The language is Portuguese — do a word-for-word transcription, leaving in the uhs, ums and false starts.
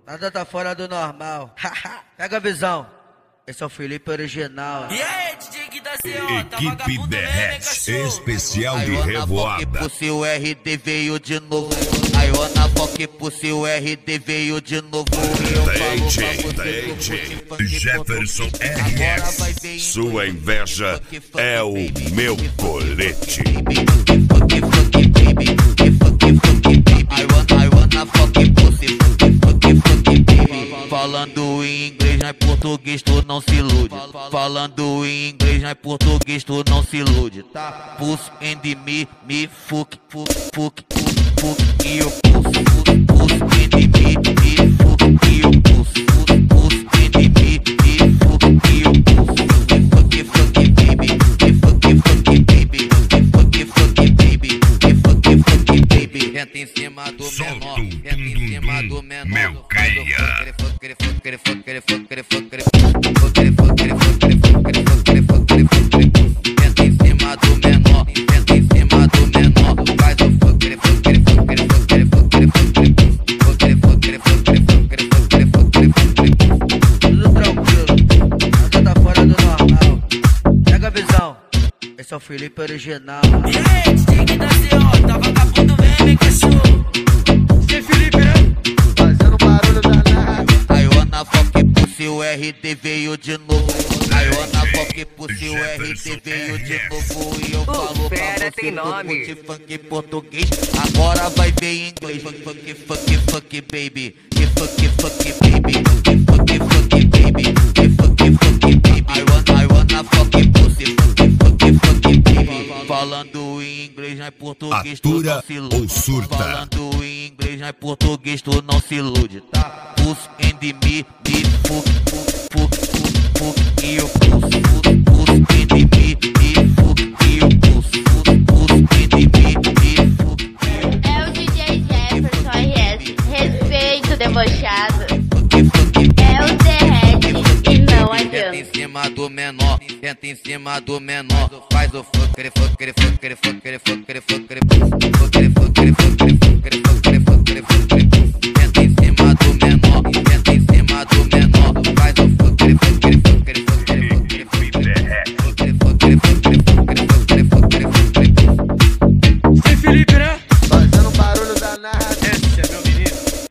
Nada tá fora do normal. Pega a visão. Esse é o Felipe original. E aí, D J Gui da C O, tá Equipe Derrete, especial de Aí revoada. Pussy, o R D veio de novo. Aí na Foque Pussy, o R D veio de novo. D J Jefferson R S, sua inveja é o meu colete. Falando em inglês, não é português, tu não se ilude. Falando em inglês, não é português, tu não se ilude. Tá? Puss and me, me fuck, fuck, fuck, fuck, e eu puss, puss and me, me fuck, e eu puss, puss and me, me fuck, e eu puss. Fuck, fuck, baby, fuck, fuck, baby, fuck, fuck, baby, fuck, fuck, baby. Entra em cima do menor, entra em cima do menor. Meu cria. Entra em cima do menor, entra em cima do menor. Faz o fuck, fuck, fuck, fuck, tudo tranquilo, nada tá fora do normal. Pega a visão, esse é o Felipe original. E aí, D J Gui da C O, tá vagabundo, vem, vem cachorro. Sem Felipe, né? Fazendo barulho danado. Aí na Foque Pussy, o R D veio de novo. Aí na Foque Pussy, o R D veio de novo. E eu falo pra você, tem nome. curte funk português, agora vai ver em inglês. Funk, funk, funk, funk, baby. Que funk, funk, baby. Que funk, funk, baby. Que funk, funk, baby. I wanna, I wanna Foque Pussy. Funk, funk, funk, baby. Falando em inglês, não é português, tu Atura não se ilude. ou surta? Falando em inglês, não é português, tu não se ilude, tá? Puss and me, me fuck, fuck, fuck, fuck, e eu puss, puss and me, me fuck, e eu puss, puss and me, me fuck. É o D J Jefferson R S, respeito debochado. É o Derrete e não Entra em adianta. cima do menor, entra em cima do menor. Faz o fuck, fuck, fuck, fuck, fuck, fuck, fuck, fuck, fuck, fuck, fuck,